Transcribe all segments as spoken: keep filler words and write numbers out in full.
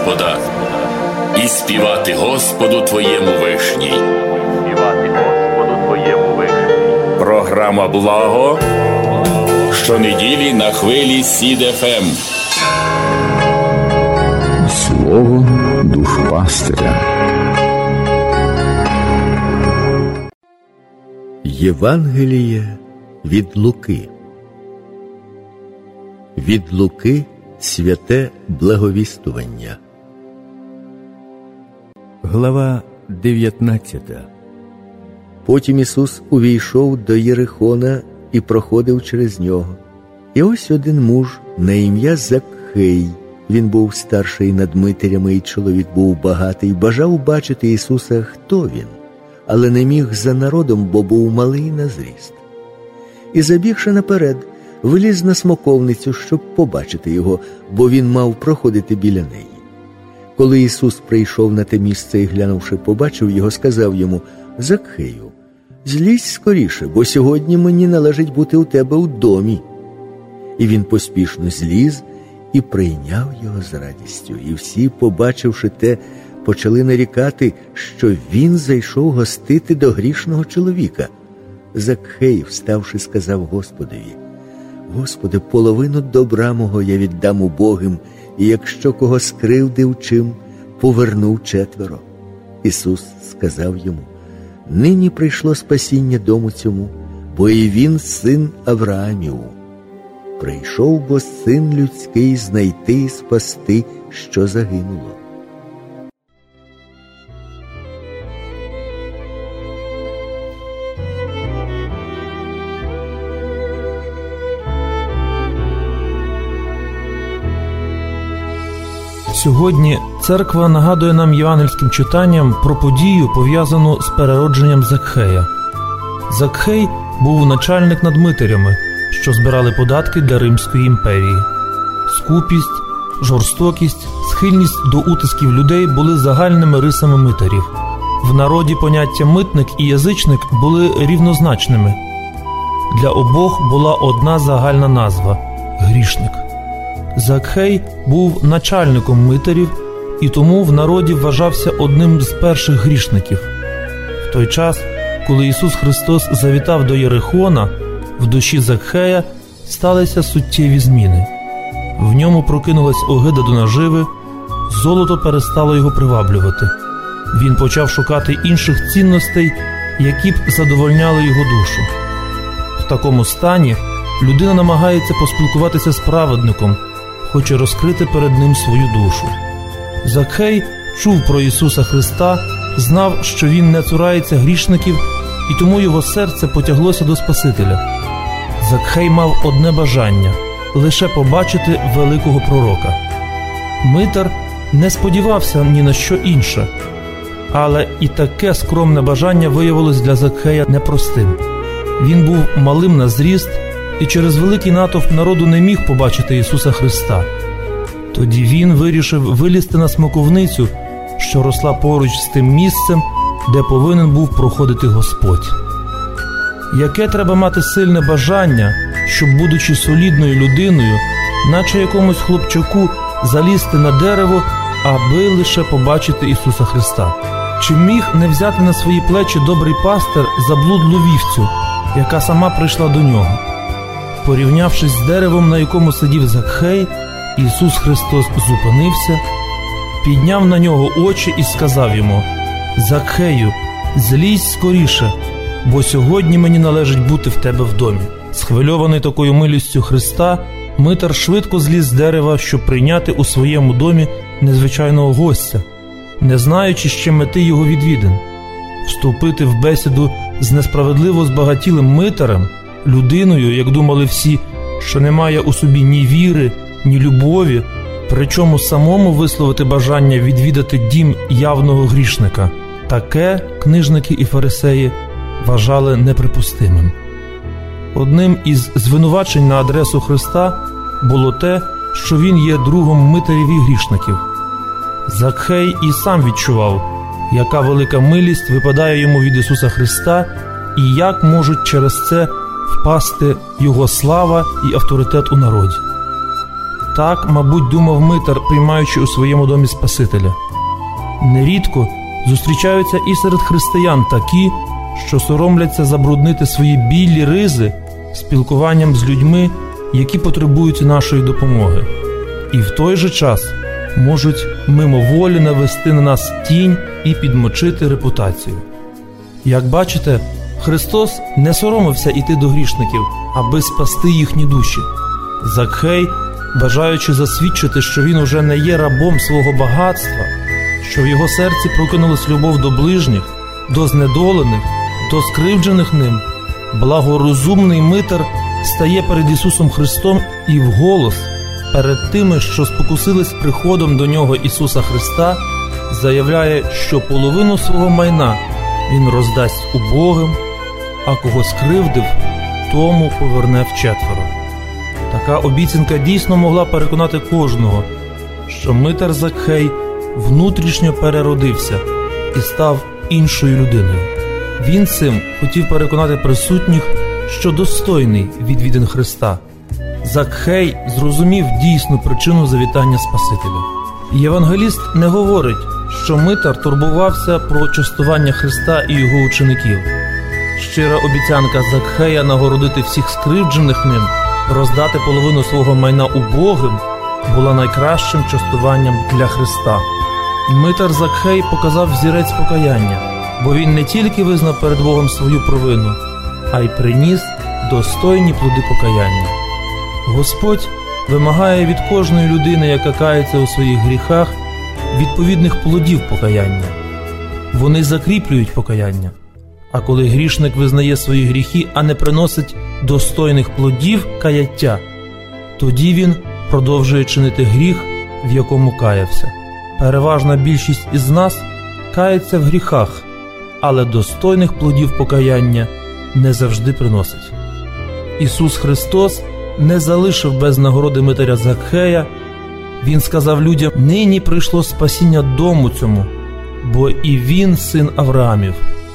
Господа і співати Господу твоєму вишній. Співати Господу твоєму вишній. Програма «Благо» щонеділі на хвилі Сід еф ем. Слово душпастиря. Євангеліє від Луки. Від Луки святе благовістування. Глава дев'ятнадцята. Потім Ісус увійшов до Єрихона і проходив через нього. І ось один муж на ім'я Закхей. Він був старший над митарями, і чоловік був багатий, бажав бачити Ісуса, хто він, але не міг за народом, бо був малий на зріст. І, забігши наперед, виліз на смоковницю, щоб побачити його, бо він мав проходити біля неї. Коли Ісус прийшов на те місце і, глянувши, побачив його, сказав йому: «Закхею, злізь скоріше, бо сьогодні мені належить бути у тебе у домі». І він поспішно зліз і прийняв його з радістю. І всі, побачивши те, почали нарікати, що він зайшов гостити до грішного чоловіка. Закхей, вставши, сказав Господові: «Господи, половину добра мого я віддам убогим, і якщо кого скривдив чим, повернув четверо». Ісус сказав йому: «Нині прийшло спасіння дому цьому, бо і він син Авраамів. Прийшов бо син людський знайти і спасти, що загинуло». Сьогодні церква нагадує нам євангельським читанням про подію, пов'язану з переродженням Закхея. Закхей був начальник над митарями, що збирали податки для Римської імперії. Скупість, жорстокість, схильність до утисків людей були загальними рисами митарів. В народі поняття «митник» і «язичник» були рівнозначними. Для обох була одна загальна назва – грішник. Закхей був начальником митарів і тому в народі вважався одним з перших грішників. В той час, коли Ісус Христос завітав до Єрихона, в душі Закхея сталися суттєві зміни. В ньому прокинулась огида до наживи, золото перестало його приваблювати. Він почав шукати інших цінностей, які б задовольняли його душу. В такому стані людина намагається поспілкуватися з праведником, хоче розкрити перед ним свою душу. Закхей чув про Ісуса Христа, знав, що Він не цурається грішників, і тому його серце потяглося до Спасителя. Закхей мав одне бажання – лише побачити великого пророка. Митар не сподівався ні на що інше, але і таке скромне бажання виявилось для Закхея непростим. Він був малим на зріст, і через великий натовп народу не міг побачити Ісуса Христа. Тоді він вирішив вилізти на смоковницю, що росла поруч з тим місцем, де повинен був проходити Господь. Яке треба мати сильне бажання, щоб, будучи солідною людиною, наче якомусь хлопчаку, залізти на дерево, аби лише побачити Ісуса Христа? Чи міг не взяти на свої плечі добрий пастир заблудлу вівцю, яка сама прийшла до нього? Порівнявшись з деревом, на якому сидів Закхей, Ісус Христос зупинився, підняв на нього очі і сказав йому: «Закхею, злізь скоріше, бо сьогодні мені належить бути в тебе в домі». Схвильований такою милістю Христа, митар швидко зліз з дерева, щоб прийняти у своєму домі незвичайного гостя, не знаючи ще мети його відвідин. Вступити в бесіду з несправедливо збагатілим митарем, людиною, як думали всі, що не має у собі ні віри, ні любові, причому самому висловити бажання відвідати дім явного грішника. Таке книжники і фарисеї вважали неприпустимим. Одним із звинувачень на адресу Христа було те, що він є другом митарів і грішників. Закхей і сам відчував, яка велика милість випадає йому від Ісуса Христа і як можуть через це впасти Його слава і авторитет у народі. Так, мабуть, думав митар, приймаючи у своєму домі Спасителя. Нерідко зустрічаються і серед християн такі, що соромляться забруднити свої білі ризи спілкуванням з людьми, які потребують нашої допомоги. І в той же час можуть мимоволі навести на нас тінь і підмочити репутацію. Як бачите, Христос не соромився іти до грішників, аби спасти їхні душі. Закхей, бажаючи засвідчити, що він уже не є рабом свого багатства, що в його серці прокинулась любов до ближніх, до знедолених, до скривджених ним, благорозумний митар стає перед Ісусом Христом і вголос перед тими, що спокусились приходом до нього Ісуса Христа, заявляє, що половину свого майна він роздасть убогим, а кого скривдив, тому поверне вчетверо. Така обіцянка дійсно могла переконати кожного, що митар Закхей внутрішньо переродився і став іншою людиною. Він цим хотів переконати присутніх, що достойний відвідин Христа. Закхей зрозумів дійсну причину завітання Спасителя. Євангеліст не говорить, що митар турбувався про частування Христа і його учеників. Щира обіцянка Закхея нагородити всіх скривджених ним, роздати половину свого майна убогим, була найкращим частуванням для Христа. Митар Закхей показав взірець покаяння, бо він не тільки визнав перед Богом свою провину, а й приніс достойні плоди покаяння. Господь вимагає від кожної людини, яка кається у своїх гріхах, відповідних плодів покаяння. Вони закріплюють покаяння. А коли грішник визнає свої гріхи, а не приносить достойних плодів каяття, тоді він продовжує чинити гріх, в якому каявся. Переважна більшість із нас кається в гріхах, але достойних плодів покаяння не завжди приносить. Ісус Христос не залишив без нагороди митаря Закхея. Він сказав людям: «Нині прийшло спасіння дому цьому, бо і він син Авраамів.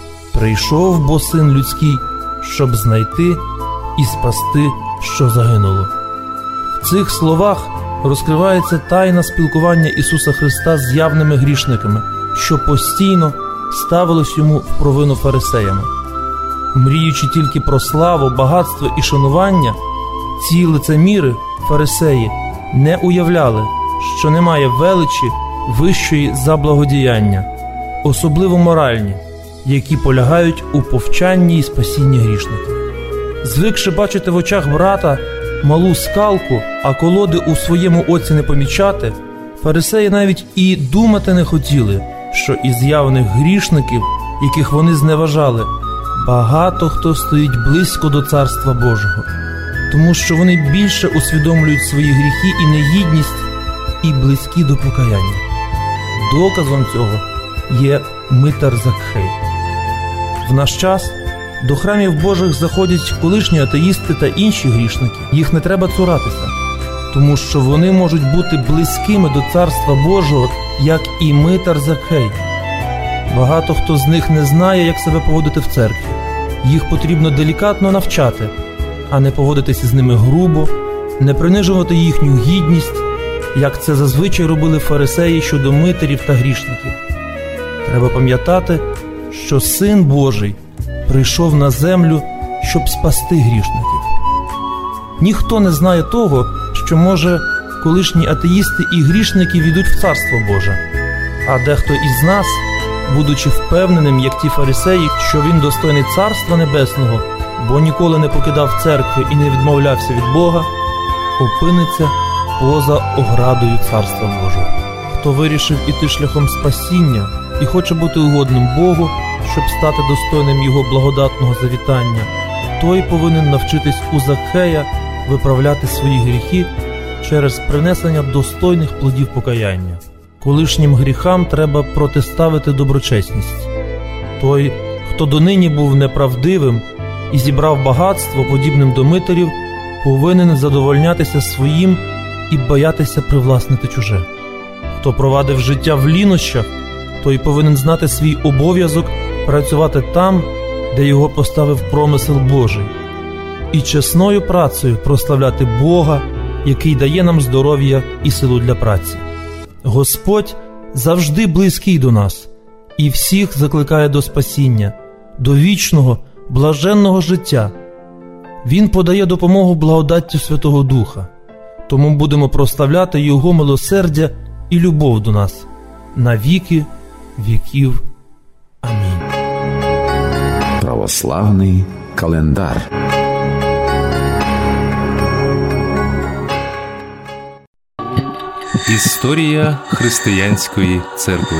Прийшов бо син людський, щоб знайти і спасти, що загинуло». В цих словах розкривається тайна спілкування Ісуса Христа з явними грішниками, що постійно ставилось йому в провину фарисеями. Мріючи тільки про славу, багатство і шанування, ці лицеміри, фарисеї, не уявляли, що немає величі вищої за благодіяння, особливо моральні, які полягають у повчанні і спасінні грішників. Звикши бачити в очах брата малу скалку, а колоди у своєму оці не помічати, фарисеї навіть і думати не хотіли, що із явних грішників, яких вони зневажали, багато хто стоїть близько до Царства Божого, тому що вони більше усвідомлюють свої гріхи і негідність і близькі до покаяння. Доказом цього є митар Закхей. В наш час до храмів Божих заходять колишні атеїсти та інші грішники. Їх не треба цуратися, тому що вони можуть бути близькими до Царства Божого, як і митар Закхей. Багато хто з них не знає, як себе поводити в церкві. Їх потрібно делікатно навчати, а не поводитися з ними грубо, не принижувати їхню гідність, як це зазвичай робили фарисеї щодо митарів та грішників. Треба пам'ятати, що Син Божий прийшов на землю, щоб спасти грішників. Ніхто не знає того, що, може, колишні атеїсти і грішники війдуть в Царство Боже, а дехто із нас, будучи впевненим, як ті фарисеї, що він достойний Царства Небесного, бо ніколи не покидав церкви і не відмовлявся від Бога, опиниться поза оградою Царства Божого. Хто вирішив іти шляхом спасіння і хоче бути угодним Богу, щоб стати достойним Його благодатного завітання, той повинен навчитись у Закхея виправляти свої гріхи через принесення достойних плодів покаяння. Колишнім гріхам треба протиставити доброчесність. Той, хто донині був неправдивим і зібрав багатство, подібним до митарів, повинен задовольнятися своїм і боятися привласнити чуже. Хто провадив життя в лінощах, той повинен знати свій обов'язок працювати там, де його поставив промисел Божий, і чесною працею прославляти Бога який дає нам здоров'я і силу для праці. Господь завжди близький до нас і всіх закликає до спасіння, до вічного, блаженного життя. Він подає допомогу благодаттю Святого Духа, тому будемо прославляти Його милосердя і любов до нас на віки віків. Амінь. Православний календар. Історія християнської церкви.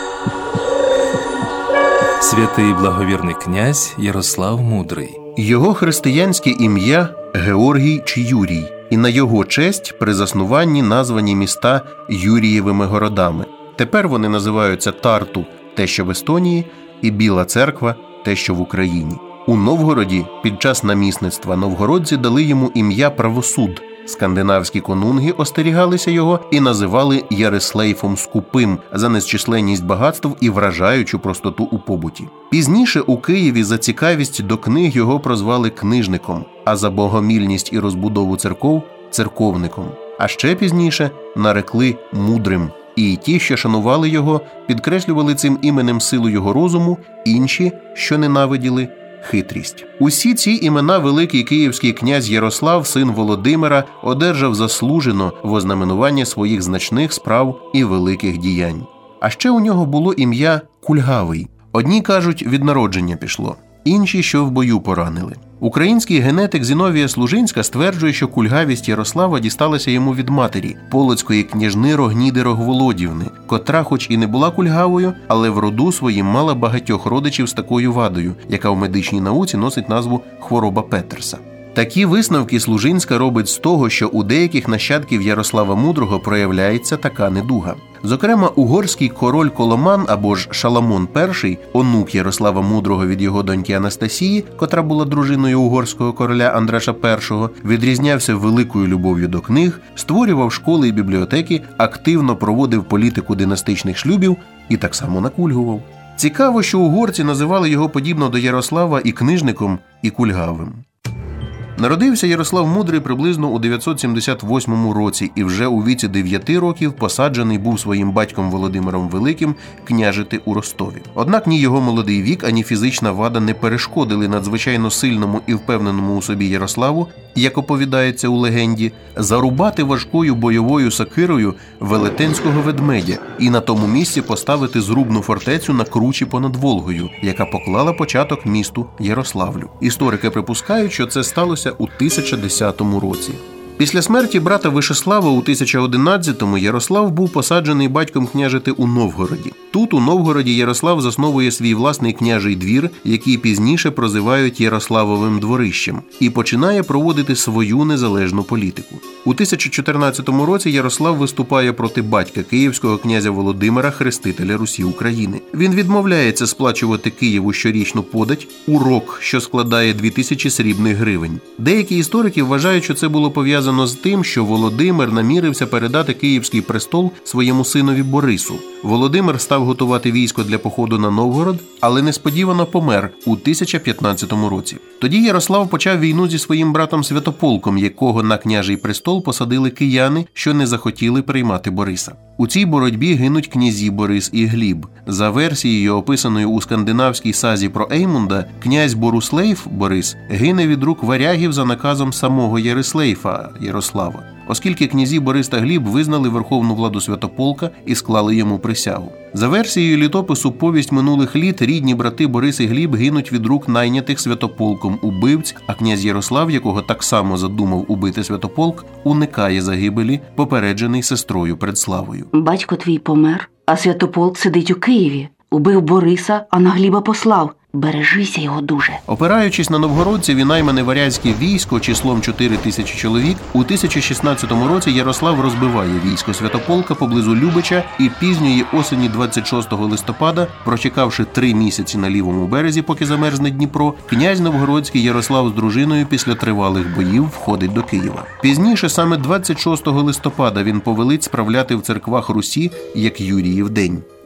Святий благовірний князь Ярослав Мудрий. Його християнське ім'я Георгій чи Юрій, і на його честь при заснуванні названі міста Юрієвими городами. Тепер вони називаються Тарту, те, що в Естонії, і Біла Церква, те, що в Україні. У Новгороді під час намісництва новгородці дали йому ім'я Правосуд. Скандинавські конунги остерігалися його і називали Ярислейфом Скупим за незчисленність багатств і вражаючу простоту у побуті. Пізніше у Києві за цікавість до книг його прозвали книжником, а за богомільність і розбудову церков – церковником. А ще пізніше нарекли мудрим. І ті, що шанували його, підкреслювали цим іменем силу його розуму, інші, що ненавиділи – хитрість. Усі ці імена великий київський князь Ярослав, син Володимира, одержав заслужено в ознаменування своїх значних справ і великих діянь. А ще у нього було ім'я Кульгавий. Одні кажуть, від народження пішло, інші, що в бою поранили. Український генетик Зіновія Служинська стверджує, що кульгавість Ярослава дісталася йому від матері, полоцької княжни Рогніди Рогволодівни, котра хоч і не була кульгавою, але в роду своїм мала багатьох родичів з такою вадою, яка в медичній науці носить назву хвороба Петерса. Такі висновки Служинська робить з того, що у деяких нащадків Ярослава Мудрого проявляється така недуга. Зокрема, угорський король Коломан або ж Шаламон І, онук Ярослава Мудрого від його доньки Анастасії, котра була дружиною угорського короля Андраша І, відрізнявся великою любов'ю до книг, створював школи і бібліотеки, активно проводив політику династичних шлюбів і так само накульгував. Цікаво, що угорці називали його подібно до Ярослава і книжником, і кульгавим. Народився Ярослав Мудрий приблизно у дев'ятсот сімдесят восьмому році і вже у віці дев'яти років посаджений був своїм батьком Володимиром Великим княжити у Ростові. Однак ні його молодий вік, ані фізична вада не перешкодили надзвичайно сильному і впевненому у собі Ярославу, як оповідається у легенді, зарубати важкою бойовою сокирою велетенського ведмедя і на тому місці поставити зрубну фортецю на кручі понад Волгою, яка поклала початок місту Ярославлю. Історики припускають, що це сталося у тисяча десятому році. Після смерті брата Вишеслава у тисяча одинадцятому Ярослав був посаджений батьком княжити у Новгороді. Тут, у Новгороді, Ярослав засновує свій власний княжий двір, який пізніше прозивають Ярославовим дворищем, і починає проводити свою незалежну політику. У тисяча чотирнадцятому році Ярослав виступає проти батька київського князя Володимира, хрестителя Русі України. Він відмовляється сплачувати Києву щорічну подать, урок, що складає дві тисячі срібних гривень. Деякі історики вважають, що це було пов'язано з тим, що Володимир намірився передати київський престол своєму синові Борису. Володимир став готувати військо для походу на Новгород, але несподівано помер у тисяча п'ятнадцятому році. Тоді Ярослав почав війну зі своїм братом Святополком, якого на княжий престол посадили кияни, що не захотіли приймати Бориса. У цій боротьбі гинуть князі Борис і Гліб. За версією, описаною у скандинавській сазі про Еймунда, князь Борислейф Борис гине від рук варягів за наказом самого Ярислейфа Ярослава, оскільки князі Борис та Гліб визнали верховну владу Святополка і склали йому присягу. За версією літопису «Повість минулих літ» рідні брати Борис і Гліб гинуть від рук найнятих Святополком убивць, а князь Ярослав, якого так само задумав убити Святополк, уникає загибелі, попереджений сестрою Предславою. Батько твій помер, а Святополк сидить у Києві. Убив Бориса, а на Гліба послав. Бережися його дуже. Опираючись на новгородців і наймане варязьке військо числом чотири тисячі чоловік, у тисяча шістнадцятому році Ярослав розбиває військо Святополка поблизу Любича і пізньої осені двадцять шостого листопада, прочекавши три місяці на лівому березі, поки замерзне Дніпро, князь новгородський Ярослав з дружиною після тривалих боїв входить до Києва. Пізніше, саме двадцять шостого листопада, він повелить справляти в церквах Русі як Юріїв день.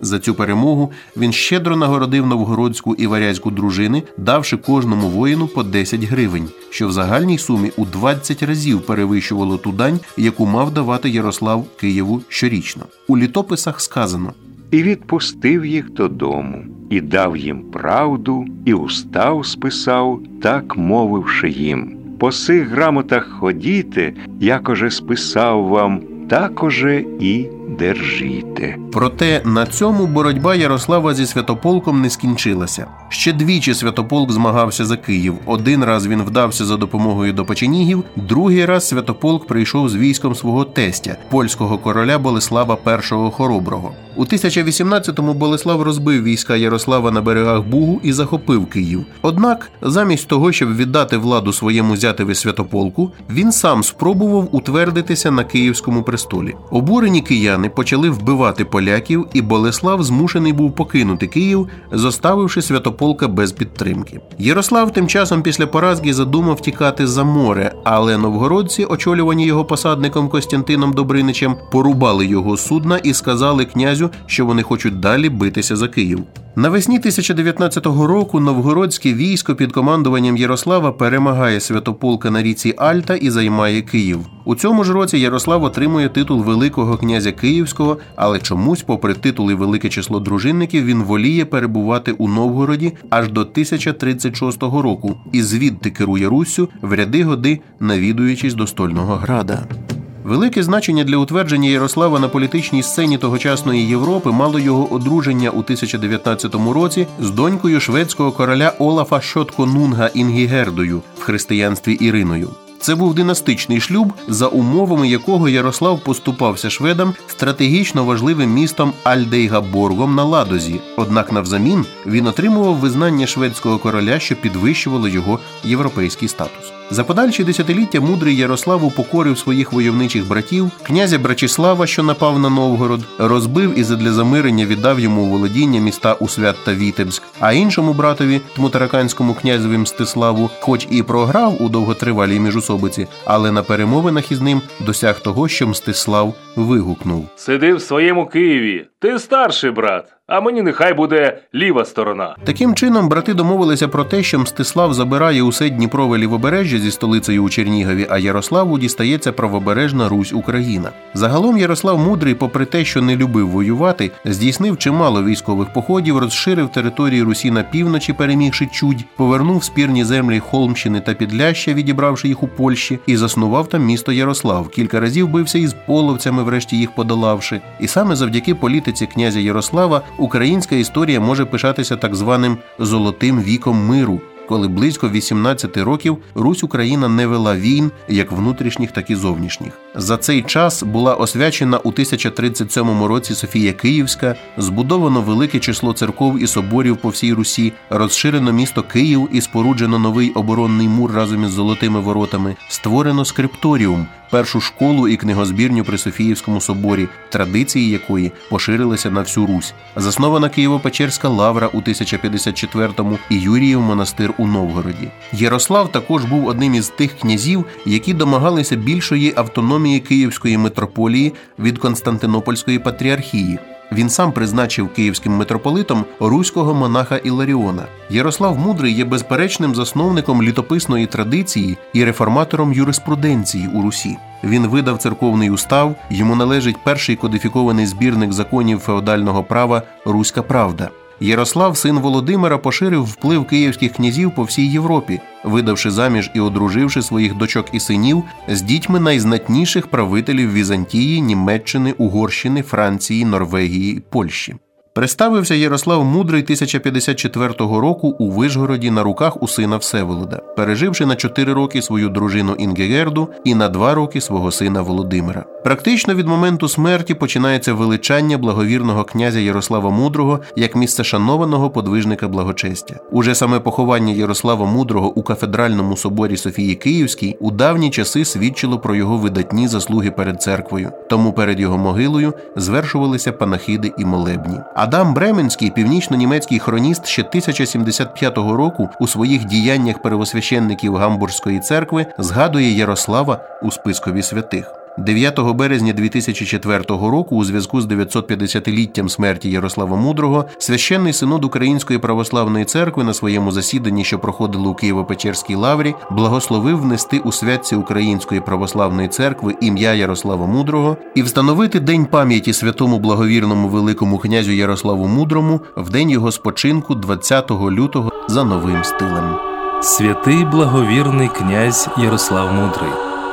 За цю перемогу він щедро нагородив новгородську і варязьку дружини, давши кожному воїну по десять гривень, що в загальній сумі у двадцять разів перевищувало ту дань, яку мав давати Ярослав Києву щорічно. У літописах сказано: «І відпустив їх додому, і дав їм правду, і устав списав, так мовивши їм: по сих грамотах ходіте, якоже списав вам, такоже і держіте». Проте на цьому боротьба Ярослава зі Святополком не скінчилася. Ще двічі Святополк змагався за Київ. Один раз він вдався за допомогою до печенігів, другий раз Святополк прийшов з військом свого тестя, польського короля Болеслава І Хороброго. У тисяча вісімнадцятому Болеслав розбив війська Ярослава на берегах Бугу і захопив Київ. Однак, замість того, щоб віддати владу своєму зятеві Святополку, він сам спробував утвердитися на київському престолі. Обурені кияни почали вбивати поляків, і Болеслав змушений був покинути Київ, зоставивши Святополка без підтримки. Ярослав тим часом після поразки задумав тікати за море, але новгородці, очолювані його посадником Костянтином Добриничем, порубали його судна і сказали князю, що вони хочуть далі битися за Київ. Навесні тисяча дев'ятнадцятого року новгородське військо під командуванням Ярослава перемагає Святополка на ріці Альта і займає Київ. У цьому ж році Ярослав отримує титул Великого князя Київського, але чомусь, попри титул і велике число дружинників, він воліє перебувати у Новгороді аж до тисяча тридцять шостого року і звідти керує Руссю в ряди годи, навідуючись до Стольного Града. Велике значення для утвердження Ярослава на політичній сцені тогочасної Європи мало його одруження у тисяча дев'ятнадцятому році з донькою шведського короля Олафа Шотконунга Інгігердою, в християнстві Іриною. Це був династичний шлюб, за умовами якого Ярослав поступався шведам стратегічно важливим містом Альдейгаборгом на Ладозі. Однак навзамін він отримував визнання шведського короля, що підвищувало його європейський статус. За подальші десятиліття мудрий Ярослав упокорив своїх войовничих братів, князя Брачеслава, що напав на Новгород, розбив і задля замирення віддав йому у володіння міста Усвят та Вітебськ, а іншому братові, тмутараканському князеві Мстиславу, хоч і програв у довготривалій міжусобиці, але на перемовинах із ним досяг того, що Мстислав вигукнув: «Сиди в своєму Києві, ти старший брат, а мені нехай буде ліва сторона». Таким чином, брати домовилися про те, що Мстислав забирає усе Дніпрове лівобережжя зі столицею у Чернігові, а Ярославу дістається правобережна Русь Україна. Загалом Ярослав Мудрий, попри те, що не любив воювати, здійснив чимало військових походів, розширив території Русі на півночі, перемігши Чудь, повернув спірні землі Холмщини та Підляща, відібравши їх у Польщі, і заснував там місто Ярослав. Кілька разів бився із половцями, врешті їх подолавши. І саме завдяки політиці князя Ярослава українська історія може пишатися так званим «золотим віком миру», коли близько вісімнадцяти років Русь-Україна не вела війн, як внутрішніх, так і зовнішніх. За цей час була освячена у тисяча тридцять сьомому році Софія Київська, збудовано велике число церков і соборів по всій Русі, розширено місто Київ і споруджено новий оборонний мур разом із Золотими воротами, створено скрипторіум, першу школу і книгозбірню при Софіївському соборі, традиції якої поширилися на всю Русь. Заснована Києво-Печерська лавра у тисяча п'ятдесят четвертому і Юріїв монастир у Новгороді. Ярослав також був одним із тих князів, які домагалися більшої автономії Київської митрополії від Константинопольської патріархії. Він сам призначив київським митрополитом руського монаха Іларіона. Ярослав Мудрий є безперечним засновником літописної традиції і реформатором юриспруденції у Русі. Він видав церковний устав, йому належить перший кодифікований збірник законів феодального права «Руська правда». Ярослав, син Володимира, поширив вплив київських князів по всій Європі, видавши заміж і одруживши своїх дочок і синів з дітьми найзнатніших правителів Візантії, Німеччини, Угорщини, Франції, Норвегії і Польщі. Представився Ярослав Мудрий тисяча п'ятдесят четвертого року у Вишгороді на руках у сина Всеволода, переживши на чотири роки свою дружину Інгігерду і на два роки свого сина Володимира. Практично від моменту смерті починається величання благовірного князя Ярослава Мудрого як місцешанованого подвижника благочестя. Уже саме поховання Ярослава Мудрого у кафедральному соборі Софії Київській у давні часи свідчило про його видатні заслуги перед церквою, тому перед його могилою звершувалися панахиди і молебні. Адам Бременський, північно-німецький хроніст, ще тисяча сімдесят п'ятого року у своїх діяннях первосвященників Гамбурзької церкви згадує Ярослава у спискові святих. дев'ятого березня дві тисячі четвертого року у зв'язку з дев'ятсотп'ятдесятиліттям смерті Ярослава Мудрого Священний Синод Української Православної Церкви на своєму засіданні, що проходило у Києво-Печерській лаврі, благословив внести у святці Української Православної Церкви ім'я Ярослава Мудрого і встановити День пам'яті святому благовірному Великому князю Ярославу Мудрому в день його спочинку двадцятого лютого за новим стилем. Святий благовірний князь Ярослав Мудрий.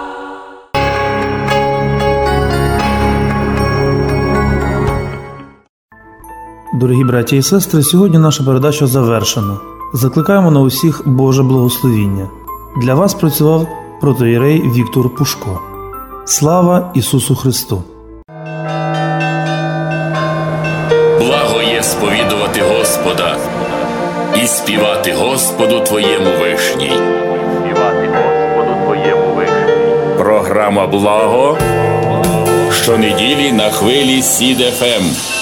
Дорогі браті і сестри, сьогодні наша передача завершена. Закликаємо на усіх Боже благословіння. Для вас працював протоієрей Віктор Пушко. Слава Ісусу Христу! Благо є сповідувати Господа і співати Господу Твоєму вишній. Співати Господу Твоєму вишній. Програма «Благо» щонеділі на хвилі Сід еф ем.